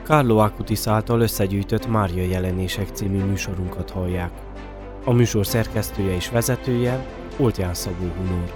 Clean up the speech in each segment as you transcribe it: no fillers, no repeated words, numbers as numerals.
Carlo Acutis által összegyűjtött Mária jelenések című műsorunkat hallják. A műsor szerkesztője és vezetője Oltján Szabó Hunor.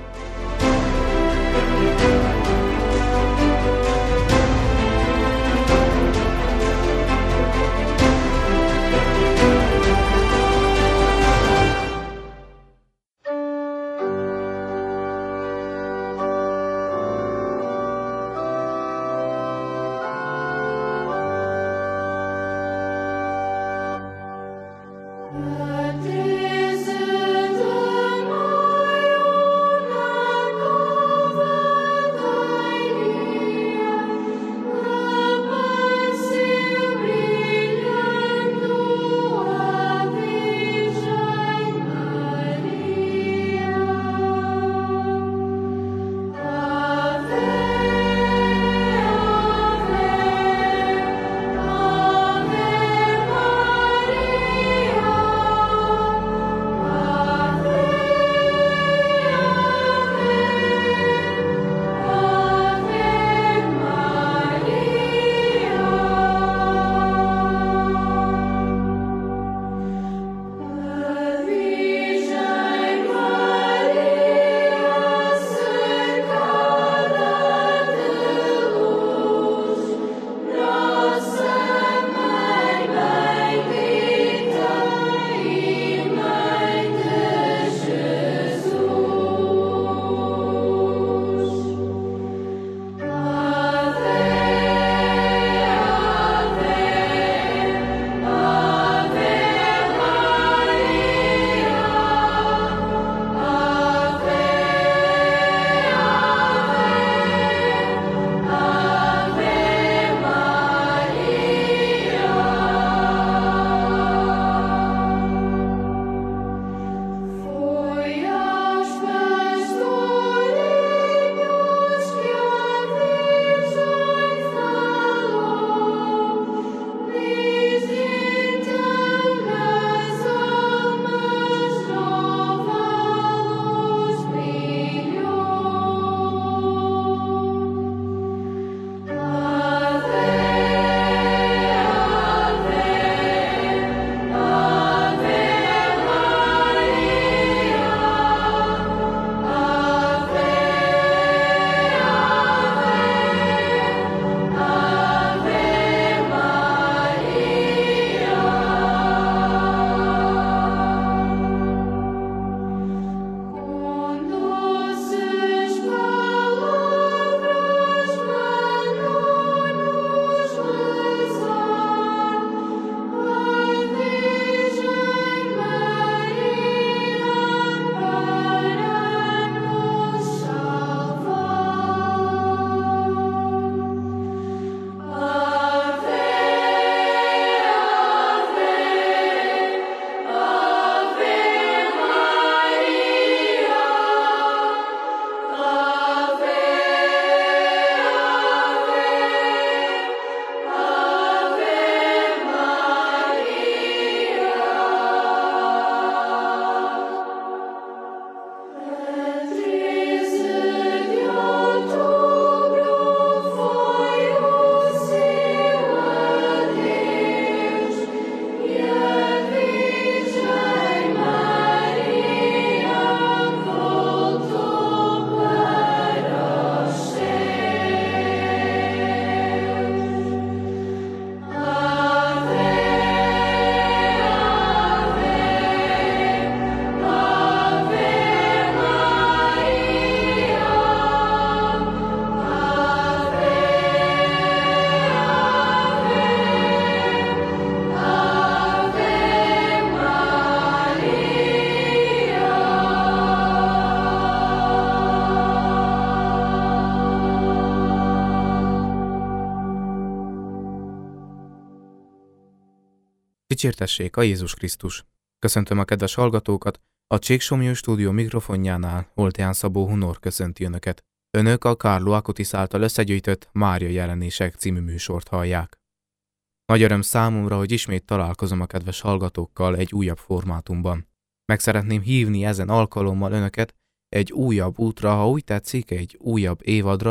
Dicsértessék a Jézus Krisztus! Köszöntöm a kedves hallgatókat, a Csíksomlyó stúdió mikrofonjánál Oltján Szabó Hunor köszönti Önöket. Önök a Carlo Acutis által összegyűjtött Mária jelenések című műsort hallják. Nagy öröm számomra, hogy ismét találkozom a kedves hallgatókkal egy újabb formátumban. Meg szeretném hívni ezen alkalommal Önöket egy újabb útra, ha úgy tetszik, egy újabb évadra,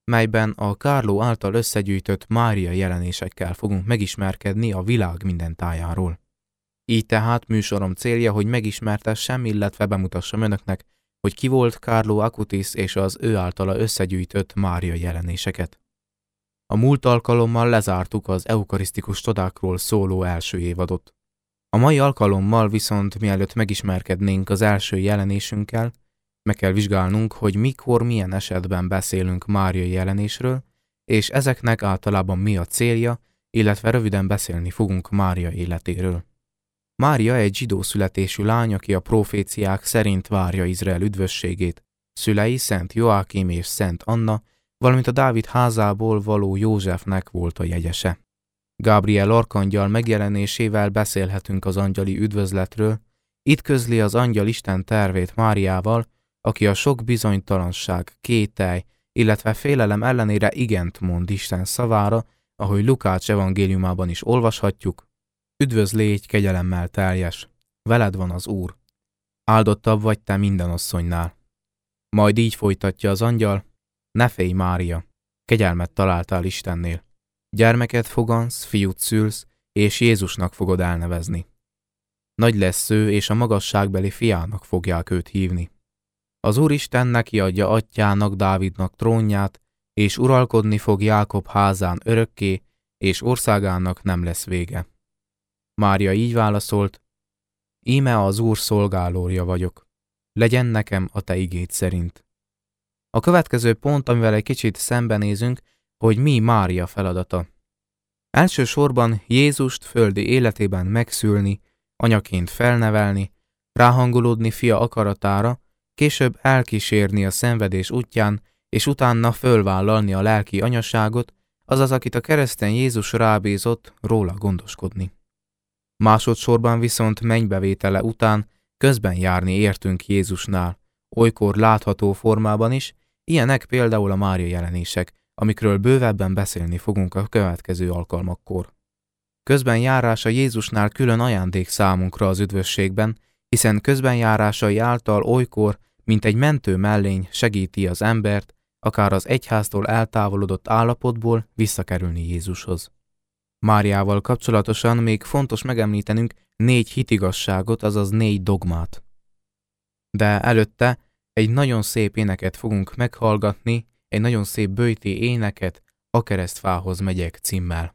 melyben a Carlo által összegyűjtött Mária jelenésekkel fogunk megismerkedni a világ minden tájáról. Így tehát műsorom célja, hogy megismertessem, illetve bemutassam önöknek, hogy ki volt Carlo Acutis és az ő általa összegyűjtött Mária jelenéseket. A múlt alkalommal lezártuk az eukarisztikus csodákról szóló első évadot. A mai alkalommal viszont mielőtt megismerkednénk az első jelenésünkkel, meg kell vizsgálnunk, hogy mikor, milyen esetben beszélünk Mária jelenésről, és ezeknek általában mi a célja, illetve röviden beszélni fogunk Mária életéről. Mária egy zsidó születésű lány, aki a proféciák szerint várja Izrael üdvösségét. Szülei Szent Joákim és Szent Anna, valamint a Dávid házából való Józsefnek volt a jegyese. Gábriel arkangyal megjelenésével beszélhetünk az angyali üdvözletről. Itt közli az angyal Isten tervét Máriával, aki a sok bizonytalanság, kételj, illetve félelem ellenére igent mond Isten szavára, ahogy Lukács evangéliumában is olvashatjuk. Üdvöz légy, kegyelemmel teljes, veled van az Úr. Áldottabb vagy te minden asszonynál. Majd így folytatja az angyal, ne félj, Mária, kegyelmet találtál Istennél. Gyermeket fogansz, fiút szülsz, és Jézusnak fogod elnevezni. Nagy lesz ő, és a magasságbeli fiának fogják őt hívni. Az Úristen neki adja atyának, Dávidnak trónját, és uralkodni fog Jákob házán örökké, és országának nem lesz vége. Mária így válaszolt, íme az Úr szolgálója vagyok, legyen nekem a te igéd szerint. A következő pont, amivel egy kicsit szembenézünk, hogy mi Mária feladata. Elsősorban Jézust földi életében megszülni, anyaként felnevelni, ráhangolódni fia akaratára, később elkísérni a szenvedés útján, és utána fölvállalni a lelki anyaságot, azaz akit a kereszten Jézus rábízott, róla gondoskodni. Másodszorban viszont mennybevétele után közben járni értünk Jézusnál, olykor látható formában is, ilyenek például a Mária jelenések, amikről bővebben beszélni fogunk a következő alkalmakkor. Közben járása Jézusnál külön ajándék számunkra az üdvösségben, hiszen közbenjárásai által olykor, mint egy mentő mellény segíti az embert, akár az egyháztól eltávolodott állapotból visszakerülni Jézushoz. Máriával kapcsolatosan még fontos megemlítenünk 4 hitigasságot, azaz 4 dogmát. De előtte egy nagyon szép éneket fogunk meghallgatni, egy nagyon szép böjti éneket, A keresztfához megyek címmel.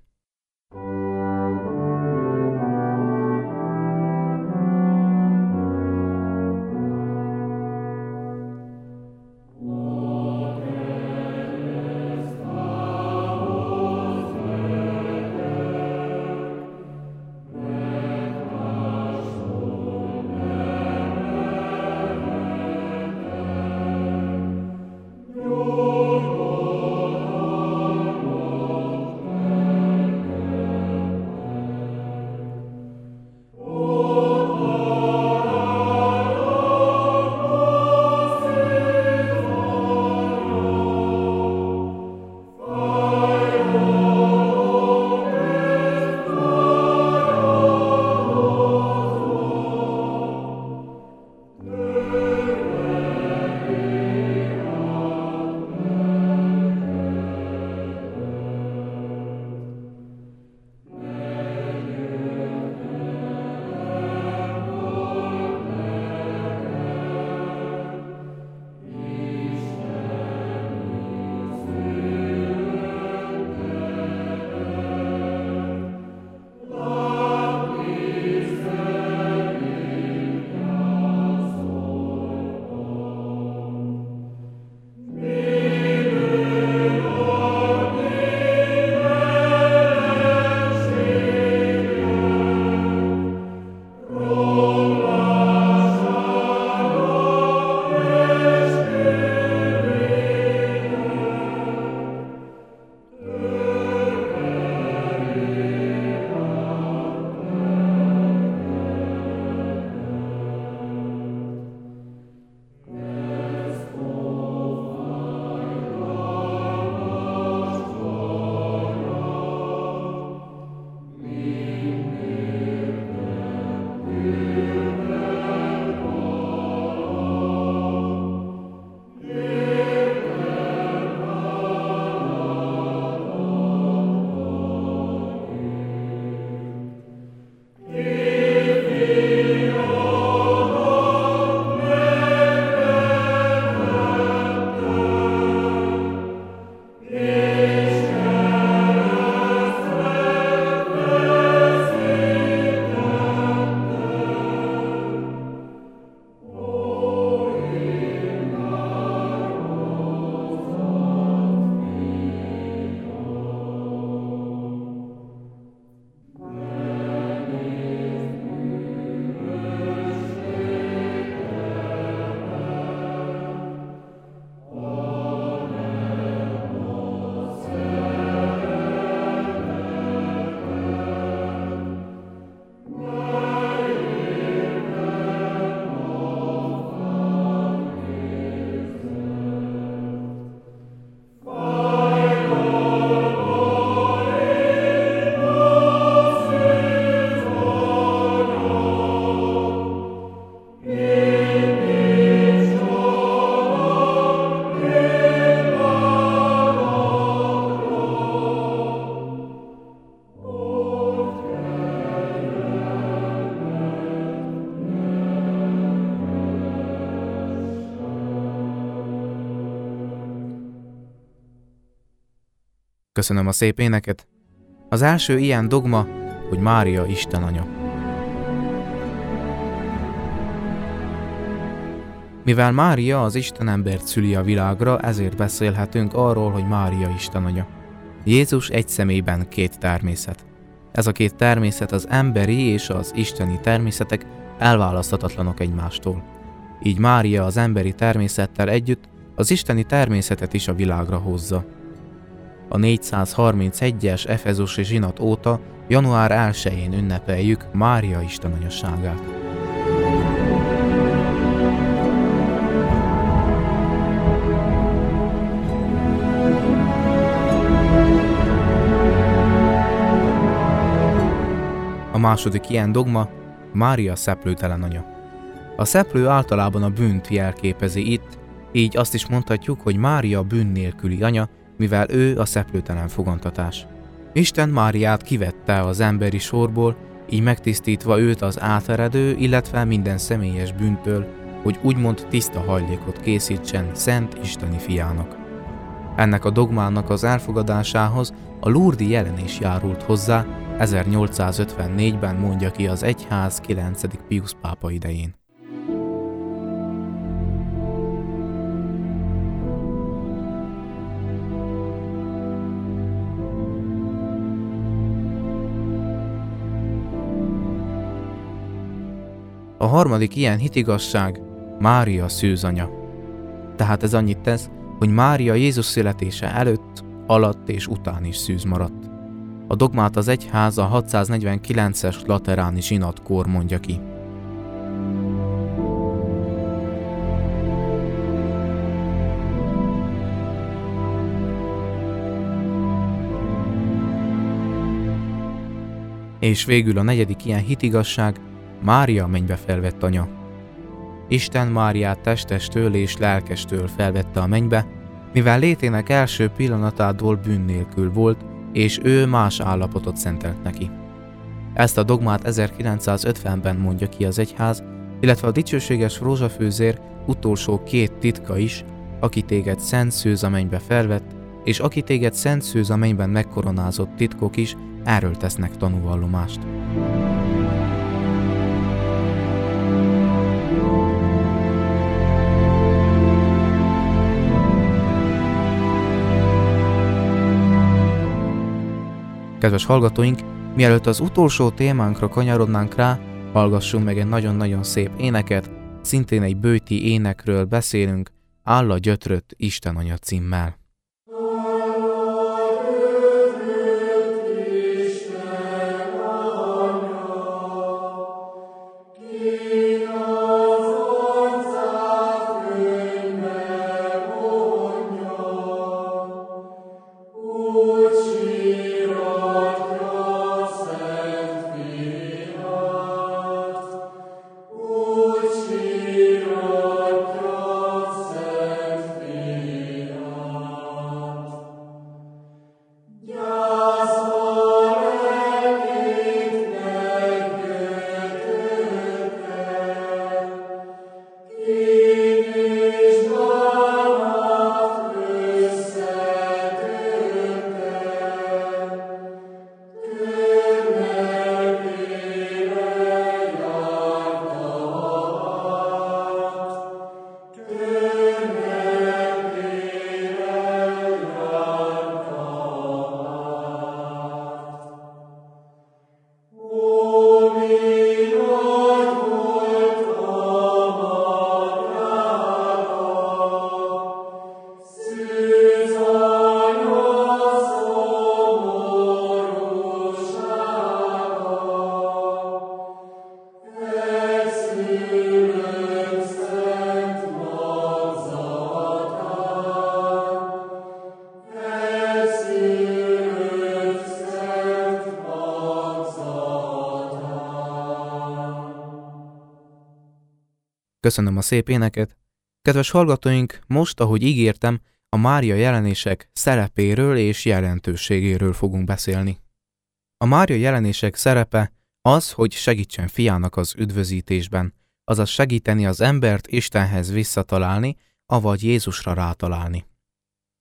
Köszönöm a szép éneket. Az első ilyen dogma, hogy Mária Isten anya. Mivel Mária az Istenembert szüli a világra, ezért beszélhetünk arról, hogy Mária Isten anya. Jézus egy személyben két természet. Ez a két természet, az emberi és az isteni természetek elválaszthatatlanok egymástól. Így Mária az emberi természettel együtt az isteni természetet is a világra hozza. A 431-es efezusi zsinat óta január 1-én ünnepeljük Mária istenanyasságát. A második ilyen dogma, Mária szeplőtelen anya. A szeplő általában a bűnt jelképezi itt, így azt is mondhatjuk, hogy Mária bűn nélküli anya, mivel ő a szeplőtelen fogantatás. Isten Máriát kivette az emberi sorból, így megtisztítva őt az áteredő, illetve minden személyes bűntől, hogy úgymond tiszta hajlékot készítsen szent isteni fiának. Ennek a dogmának az elfogadásához a Lourdes jelenés járult hozzá, 1854-ben mondja ki az egyház 9. Piusz pápa idején. A harmadik ilyen hitigazság, Mária szűzanya. Tehát ez annyit tesz, hogy Mária Jézus születése előtt, alatt és után is szűz maradt. A dogmát az egyház a 649-es lateráni zsinatkor mondja ki. És végül a negyedik ilyen hitigazság, Mária mennybe felvett anya. Isten Máriát testestől és lelkestől felvette a mennybe, mivel létének első pillanatától bűn nélkül volt, és ő más állapotot szentelt neki. Ezt a dogmát 1950-ben mondja ki az egyház, illetve a dicsőséges rózsafőzér utolsó két titka is, aki téged szent szőz a mennybe felvett, és aki téged szent szőz a mennyben megkoronázott titkok is erről tesznek tanúvallomást. Kedves hallgatóink, mielőtt az utolsó témánkra kanyarodnánk rá, hallgassunk meg egy nagyon-nagyon szép éneket, szintén egy bőti énekről beszélünk, Áll a gyötrött Isten anya címmel. Köszönöm a szép éneket! Kedves hallgatóink, most, ahogy ígértem, a Mária jelenések szerepéről és jelentőségéről fogunk beszélni. A Mária jelenések szerepe az, hogy segítsen fiának az üdvözítésben, azaz segíteni az embert Istenhez visszatalálni, avagy Jézusra rátalálni.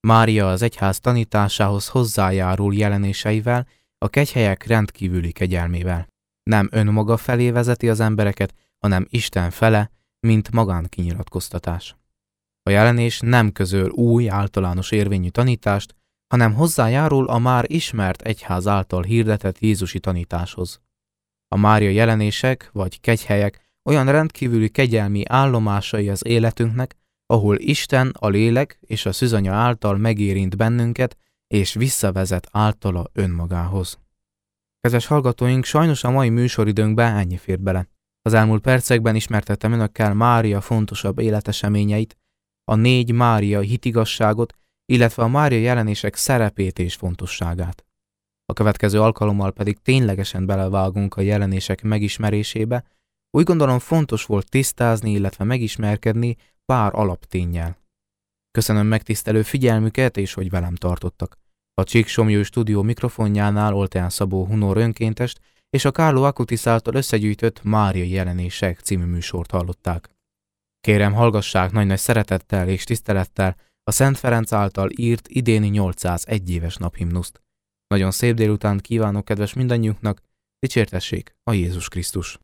Mária az egyház tanításához hozzájárul jelenéseivel, a kegyhelyek rendkívüli kegyelmével. Nem önmaga felé vezeti az embereket, hanem Isten fele, mint magánkinyilatkoztatás. A jelenés nem közöl új, általános érvényű tanítást, hanem hozzájárul a már ismert egyház által hirdetett jézusi tanításhoz. A Mária jelenések vagy kegyhelyek olyan rendkívüli kegyelmi állomásai az életünknek, ahol Isten, a lélek és a szűzanya által megérint bennünket, és visszavezet általa önmagához. Kedves hallgatóink, sajnos a mai műsoridőnkbe ennyi fér bele. Az elmúlt percekben ismertettem önökkel Mária fontosabb életeseményeit, a 4 Mária hitigasságot, illetve a Mária jelenések szerepét és fontosságát. A következő alkalommal pedig ténylegesen belevágunk a jelenések megismerésébe. Úgy gondolom fontos volt tisztázni, illetve megismerkedni pár alapténnyel. Köszönöm megtisztelő figyelmüket, és hogy velem tartottak. A Csíksomlyó stúdió mikrofonjánál Olteán Szabó Hunor önkéntest és a Carlo Acutis által összegyűjtött Mária jelenések című műsort hallották. Kérem, hallgassák nagy-nagy szeretettel és tisztelettel a Szent Ferenc által írt idéni 801 éves naphimnuszt. Nagyon szép délutánt kívánok kedves mindannyiunknak, dicsértessék a Jézus Krisztus!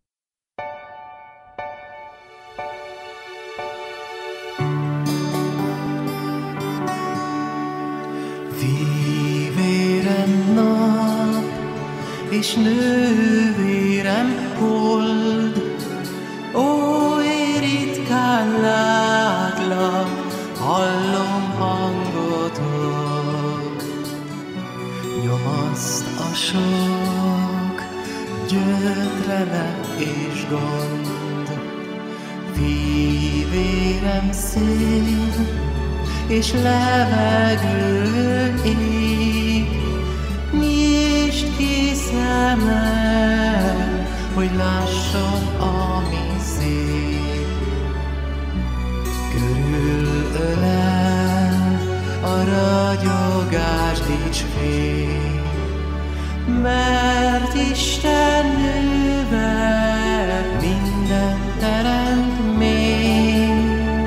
Fivérem nap, és nővérem hold, oly ritkán látlak, hallom hangotok. Nyomaszt a sok gyötrele és gond, fivérem szél, és levegő ég. Nyisd ki szemed, hogy lássam, ami szép. Körülölel a ragyogás dicsfény, mert Isten nővel minden teremtmény.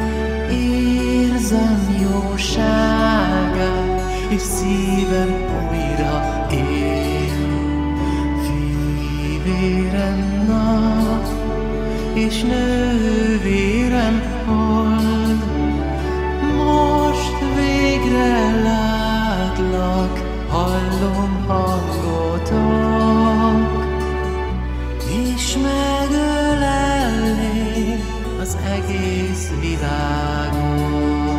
Érzem jóságát, és szívem újra él. Fivérem nap, és nővérem hold, most végre látlak, hallom hangotok, és megölelnék az egész világot.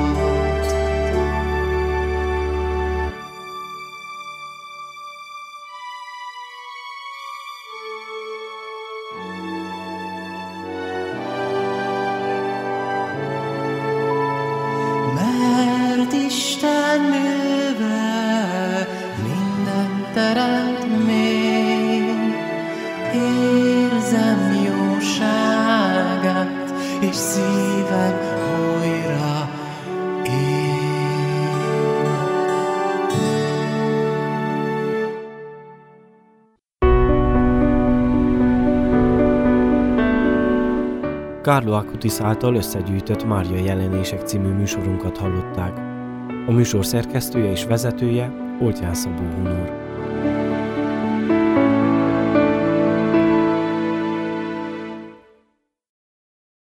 Mert Isten nővel minden teremtmény, érzem jóságát, és szívem újra él. Carlo Acutis által összegyűjtött Mária jelenések című műsorunkat hallották. A műsor szerkesztője és vezetője Olteán Szabó Hunor.